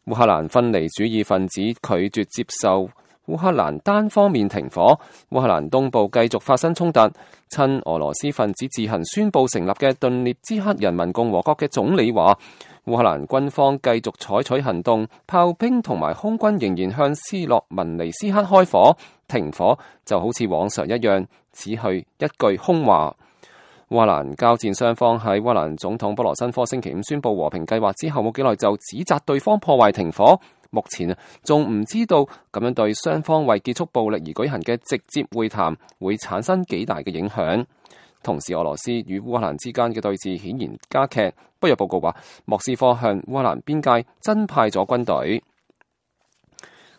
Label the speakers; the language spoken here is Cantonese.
Speaker 1: 烏克蘭分離主義分子拒絕接受烏克蘭單方面停火，烏克蘭東部繼續發生衝突。親俄羅斯分子自行宣布成立嘅頓涅茨克人民共和國嘅總理話，烏克蘭軍方繼續採取行動，炮兵同埋空軍仍然向斯洛文尼斯克開火，停火就好似往常一樣，只係一句空話。烏克蘭交戰雙方喺烏克蘭總統波羅申科星期五宣布和平計劃之後冇幾耐就指責對方破壞停火，目前仲唔知道咁樣對雙方為結束暴力而舉行嘅直接會談會產生幾大嘅影響。同時，俄羅斯與烏克蘭之間嘅對峙顯然加劇。北約報告話，莫斯科向烏克蘭邊界增派咗軍隊。